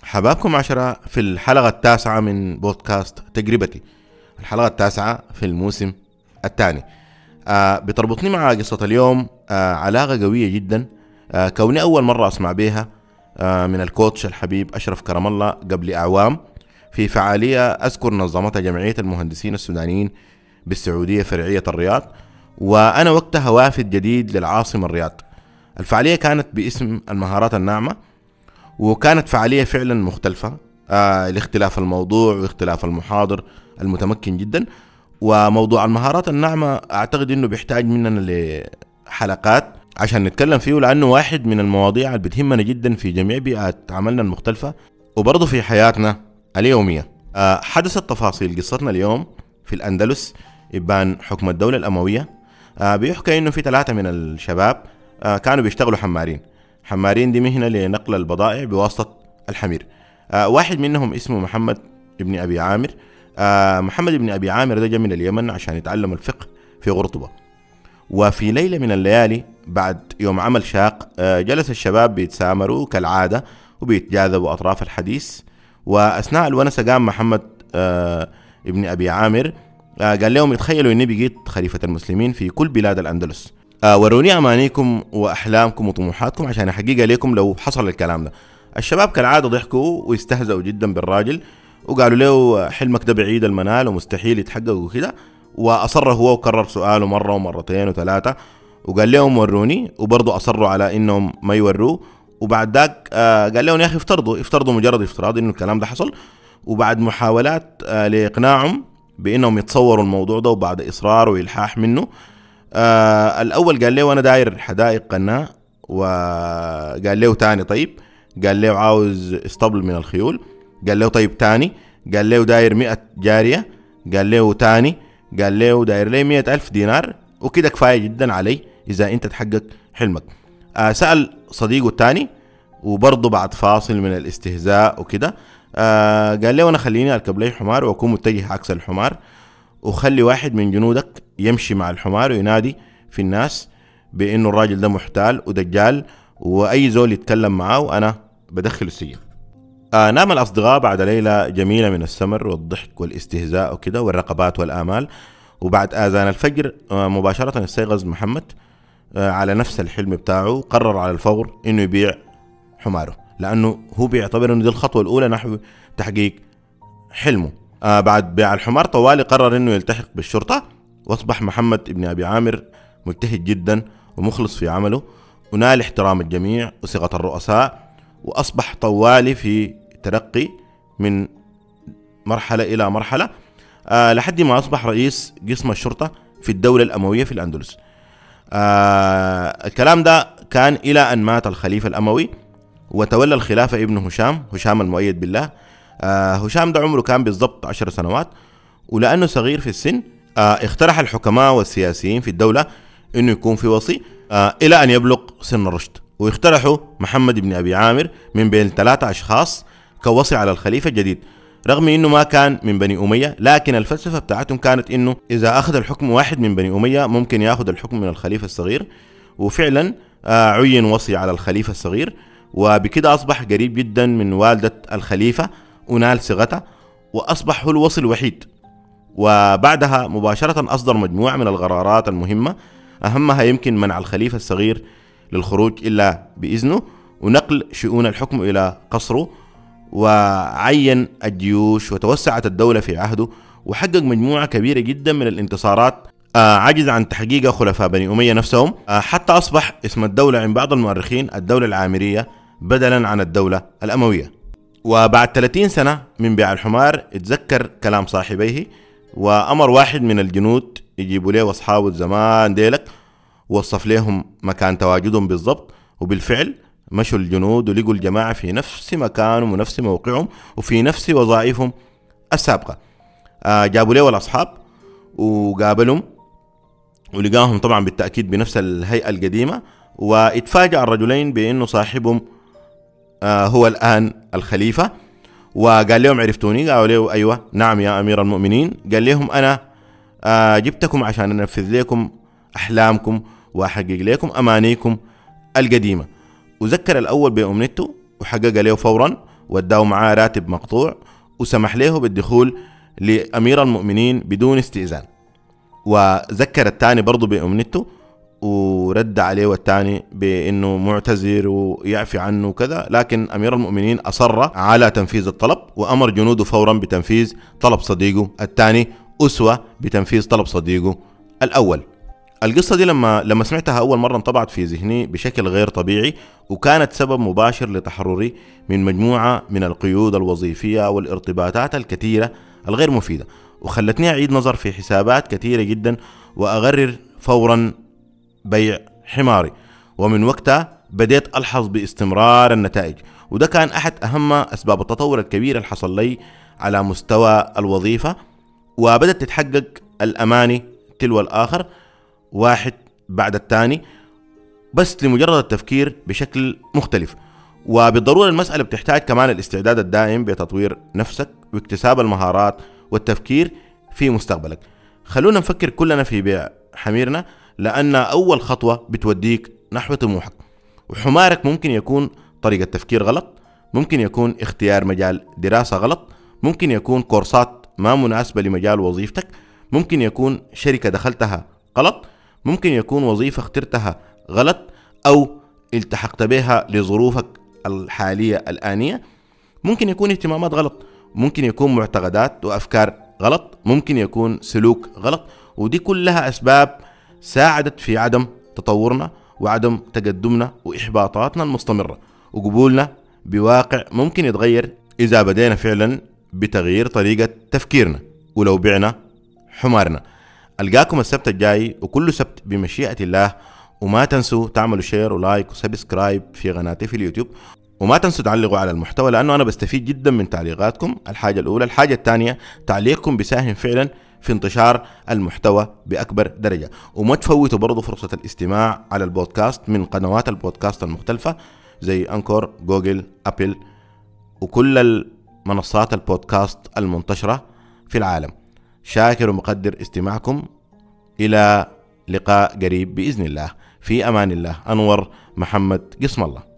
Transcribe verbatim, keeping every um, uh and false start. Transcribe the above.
حبابكم عشرة في الحلقة التاسعة من بودكاست تجربتي، الحلقة التاسعة في الموسم الثاني. آه بتربطني مع قصة اليوم آه علاقة قوية جدا، آه كوني أول مرة أسمع بيها آه من الكوتش الحبيب أشرف كرم الله قبل أعوام في فعالية أذكر نظمتها جمعية المهندسين السودانيين بالسعودية فرعية الرياض، وأنا وقتها وافد جديد للعاصمة الرياض. الفعالية كانت باسم المهارات الناعمة، وكانت فعالية فعلا مختلفة آه لاختلاف الموضوع واختلاف المحاضر المتمكن جدا. وموضوع المهارات الناعمة أعتقد أنه بيحتاج مننا لحلقات عشان نتكلم فيه، لأنه واحد من المواضيع اللي بتهمنا جدا في جميع بيئات عملنا المختلفة وبرضه في حياتنا اليومية. آه حدثت تفاصيل قصتنا اليوم في الأندلس إبان حكم الدولة الأموية. آه بيحكى أنه في ثلاثة من الشباب آه كانوا بيشتغلوا حمارين. حمارين دي مهنة لنقل البضائع بواسطة الحمير. آه واحد منهم اسمه محمد ابن أبي عامر. آه محمد ابن أبي عامر ده جاء من اليمن عشان يتعلم الفقه في قرطبة. وفي ليلة من الليالي بعد يوم عمل شاق آه جلس الشباب بيتسامروا كالعادة وبيتجاذبوا أطراف الحديث، وأثناء الونسة قام محمد آه ابن أبي عامر آه قال لهم يتخيلوا إني بقيت خليفة المسلمين في كل بلاد الأندلس. آه وروني أمانيكم وأحلامكم وطموحاتكم عشان أحقق لكم لو حصل الكلام ده. الشباب كالعادة ضحكوا واستهزأوا جدا بالراجل وقالوا له حلمك ده بعيد المنال ومستحيل يتحقق وكده. وأصر هو وكرر سؤاله مرة ومرتين وثلاثة وقال لهم وروني، وبرضه أصروا على إنهم ما يوروه. وبعد ذاك آه قال لهم يا أخي افترضوا افترضوا مجرد افتراض إنه الكلام ده حصل. وبعد محاولات آه لإقناعهم بإنهم يتصوروا الموضوع ده وبعد إصرار وإلحاح منه، آه الأول قال له أنا داير حدائق قناة، وقال له تاني طيب، قال له عاوز اسطبل من الخيول، قال له طيب تاني، قال له داير مئة جارية، قال له تاني، قال له داير لي مئة ألف دينار، وكده كفاية جدا علي إذا أنت تحقق حلمك. آه سأل صديقه التاني وبرضه بعد فاصل من الاستهزاء وكده آه قال له أنا خليني أركب لي حمار وأكون متجه عكس الحمار، وخلي واحد من جنودك يمشي مع الحمار وينادي في الناس بأنه الراجل ده محتال ودجال، وأي زول يتكلم معاه وأنا بدخل السجن. آه نام الأصدقاء بعد ليلة جميلة من السمر والضحك والاستهزاء وكده والرقبات والآمال. وبعد آذان الفجر آه مباشرة استيقظ محمد آه على نفس الحلم بتاعه. قرر على الفور إنه يبيع حماره، لأنه هو بيعتبر إنه دي الخطوة الأولى نحو تحقيق حلمه. آه بعد بيع الحمار طوالي قرر إنه يلتحق بالشرطة، وأصبح محمد ابن أبي عامر مجتهد جدا ومخلص في عمله ونال احترام الجميع وثقة الرؤساء، وأصبح طوالي في ترقي من مرحلة إلى مرحلة آه لحد ما أصبح رئيس قسم الشرطة في الدولة الأموية في الأندلس. آه الكلام ده كان إلى أن مات الخليفة الأموي وتولى الخلافة ابن هشام هشام المؤيد بالله. آه هشام ده عمره كان بالضبط عشر سنوات، ولأنه صغير في السن آه اقترح الحكماء والسياسيين في الدولة إنه يكون في وصي آه إلى أن يبلغ سن الرشد، ويقترحوا محمد بن أبي عامر من بين ثلاثة أشخاص كوصي على الخليفة الجديد. رغم إنه ما كان من بني أمية، لكن الفلسفة بتاعتهم كانت إنه إذا أخذ الحكم واحد من بني أمية ممكن يأخذ الحكم من الخليفة الصغير. وفعلا آه عين وصي على الخليفة الصغير، وبكده أصبح قريب جدا من والدة الخليفة ونال صغته، وأصبح هو الوصي الوحيد. وبعدها مباشرة أصدر مجموعة من القرارات المهمة، أهمها يمكن منع الخليفة الصغير للخروج إلا بإذنه، ونقل شؤون الحكم إلى قصره، وعين الجيوش، وتوسعت الدولة في عهده، وحقق مجموعة كبيرة جدا من الانتصارات آه عجز عن تحقيقها خلفاء بني أمية نفسهم. آه حتى أصبح اسم الدولة عند بعض المؤرخين الدولة العامرية بدلا عن الدولة الأموية. وبعد ثلاثين سنة من بيع الحمار اتذكر كلام صاحبيه، وأمر واحد من الجنود يجيبوا له أصحابه زمان ديلك، ووصف لهم مكان تواجدهم بالضبط. وبالفعل مشوا الجنود ولقوا الجماعة في نفس مكانهم ونفس موقعهم وفي نفس وظائفهم السابقة. آه جابوا له الأصحاب وقابلهم ولقاهم طبعا بالتأكيد بنفس الهيئة القديمة، واتفاجأ الرجلين بأنه صاحبهم آه هو الآن الخليفة. وقال لهم عرفتوني؟ قالوا له أيوة نعم يا أمير المؤمنين. قال لهم أنا آه جبتكم عشان أنفذ لكم أحلامكم وأحقق لكم أمانيكم القديمة. وذكر الأول بأمنيته وحقق له فورا، واداه معاه راتب مقطوع وسمح له بالدخول لأمير المؤمنين بدون استئذان. وذكر الثاني برضو بأمنته ورد عليه والثاني بأنه معتذر ويعفي عنه وكذا، لكن أمير المؤمنين أصر على تنفيذ الطلب وأمر جنوده فورا بتنفيذ طلب صديقه الثاني أسوة بتنفيذ طلب صديقه الأول. القصة دي لما لما سمعتها أول مرة انطبعت في ذهني بشكل غير طبيعي، وكانت سبب مباشر لتحرري من مجموعة من القيود الوظيفية والارتباطات الكثيرة الغير مفيدة، وخلتني أعيد نظر في حسابات كثيرة جدا وأغرر فورا بيع حماري. ومن وقتها بديت ألحظ باستمرار النتائج، وده كان أحد أهم أسباب التطور الكبير اللي حصل لي على مستوى الوظيفة. وبدأت تتحقق الأماني تلو الآخر واحد بعد الثاني، بس لمجرد التفكير بشكل مختلف. وبالضرورة المسألة بتحتاج كمان الاستعداد الدائم بتطوير نفسك واكتساب المهارات والتفكير في مستقبلك. خلونا نفكر كلنا في بيع حميرنا، لأن أول خطوة بتوديك نحو طموحك. وحمارك ممكن يكون طريقة تفكير غلط، ممكن يكون اختيار مجال دراسة غلط، ممكن يكون كورسات ما مناسبة لمجال وظيفتك، ممكن يكون شركة دخلتها غلط، ممكن يكون وظيفة اخترتها غلط أو التحقت بها لظروفك الحالية الآنية، ممكن يكون اهتمامات غلط، ممكن يكون معتقدات وأفكار غلط، ممكن يكون سلوك غلط. ودي كلها أسباب ساعدت في عدم تطورنا وعدم تقدمنا وإحباطاتنا المستمرة، وقبولنا بواقع ممكن يتغير إذا بدينا فعلا بتغيير طريقة تفكيرنا ولو بعنا حمارنا. ألقاكم السبت الجاي وكل سبت بمشيئة الله، وما تنسوا تعملوا شير ولايك وسبسكرايب في قناتي في اليوتيوب، وما تنسوا تعلقوا على المحتوى لأنه أنا بستفيد جدا من تعليقاتكم. الحاجة الأولى. الحاجة الثانية، تعليقكم بيساهم فعلا في انتشار المحتوى بأكبر درجة. وما تفوتوا برضو فرصة الاستماع على البودكاست من قنوات البودكاست المختلفة زي أنكور، جوجل، أبل، وكل المنصات البودكاست المنتشرة في العالم. شاكر ومقدر استماعكم. إلى لقاء قريب بإذن الله. في أمان الله. أنور محمد قسم الله.